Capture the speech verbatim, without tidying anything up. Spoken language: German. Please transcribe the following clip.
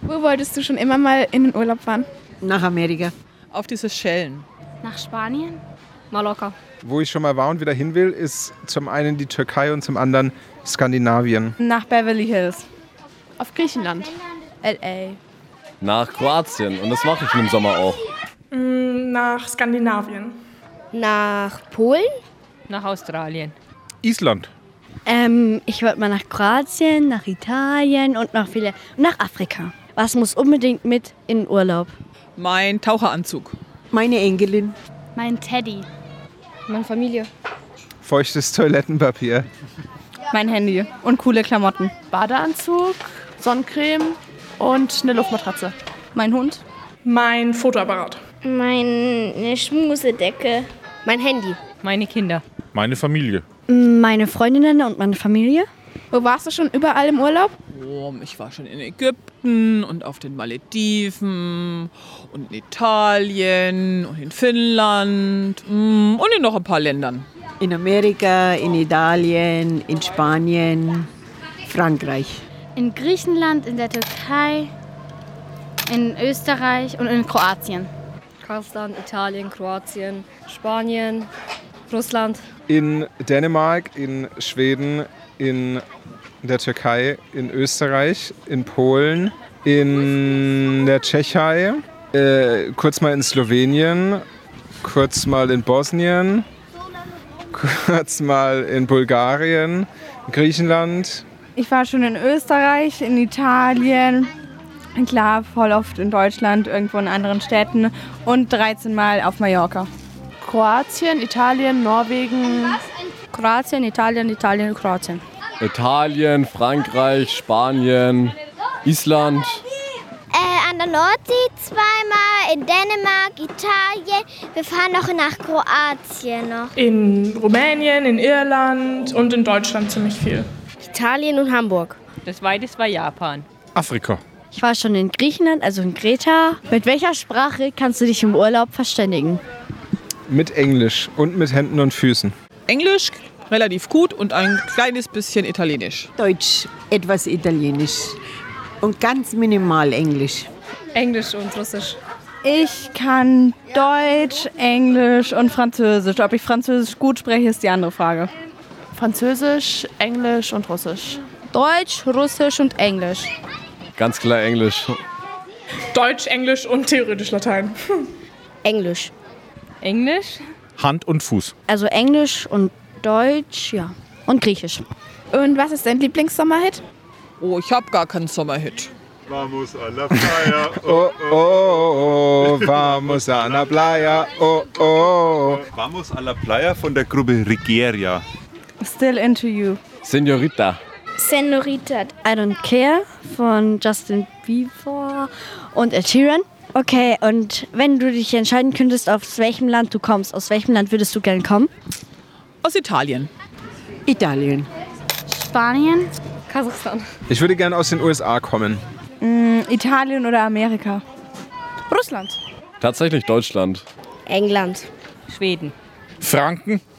Wo wolltest du schon immer mal in den Urlaub fahren? Nach Amerika. Auf die Seychellen. Nach Spanien? Mallorca. Wo ich schon mal war und wieder hin will, ist zum einen die Türkei und zum anderen Skandinavien. Nach Beverly Hills. Auf Griechenland. L A. Nach Kroatien und das mache ich im Sommer auch. Nach Skandinavien. Nach Polen? Nach Australien. Island. Ähm, ich wollte mal nach Kroatien, nach Italien und nach viele, nach Afrika. Was muss unbedingt mit in den Urlaub? Mein Taucheranzug. Meine Enkelin. Mein Teddy. Meine Familie. Feuchtes Toilettenpapier. Mein Handy und coole Klamotten. Badeanzug, Sonnencreme und eine Luftmatratze. Mein Hund. Mein Fotoapparat. Meine Schmusedecke. Mein Handy. Meine Kinder. Meine Familie. Meine Freundinnen und meine Familie. Wo warst du schon überall im Urlaub? Oh, ich war schon in Ägypten und auf den Malediven und in Italien und in Finnland und in noch ein paar Ländern. In Amerika, in Italien, in Spanien, Frankreich. In Griechenland, in der Türkei, in Österreich und in Kroatien. Kasachstan, Italien, Kroatien, Spanien, Russland. In Dänemark, in Schweden, in der Türkei, in Österreich, in Polen, in der Tschechei, äh, kurz mal in Slowenien, kurz mal in Bosnien, kurz mal in Bulgarien, Griechenland. Ich war schon in Österreich, in Italien, klar, voll oft in Deutschland, irgendwo in anderen Städten und dreizehn Mal auf Mallorca. Kroatien, Italien, Norwegen. Kroatien, Italien, Italien, Kroatien. Italien, Frankreich, Spanien, Island. Äh, an der Nordsee zweimal, in Dänemark, Italien. Wir fahren noch nach Kroatien noch. In Rumänien, in Irland und in Deutschland ziemlich viel. Italien und Hamburg. Das weiteste war Japan. Afrika. Ich war schon in Griechenland, also in Kreta. Mit welcher Sprache kannst du dich im Urlaub verständigen? Mit Englisch und mit Händen und Füßen. Englisch relativ gut und ein kleines bisschen Italienisch. Deutsch, etwas Italienisch und ganz minimal Englisch. Englisch und Russisch. Ich kann Deutsch, Englisch und Französisch. Ob ich Französisch gut spreche, ist die andere Frage. Französisch, Englisch und Russisch. Deutsch, Russisch und Englisch. Ganz klar Englisch. Deutsch, Englisch und theoretisch Latein. Englisch. Englisch? Hand und Fuß. Also Englisch und Deutsch, ja. Und Griechisch. Und was ist dein Lieblingssommerhit? Oh, ich hab gar keinen Sommerhit. Vamos a la playa. Oh, oh, oh, vamos a la playa. Oh, oh. Vamos a la playa von der Gruppe Rigeria. Still Into You. Senorita. Senorita. I Don't Care von Justin Bieber und Ed Sheeran. Okay, und wenn du dich entscheiden könntest, aus welchem Land du kommst, aus welchem Land würdest du gerne kommen? Aus Italien. Italien. Spanien. Kasachstan. Ich würde gerne aus den U S A kommen. Mm, Italien oder Amerika? Russland. Tatsächlich Deutschland. England. Schweden. Franken.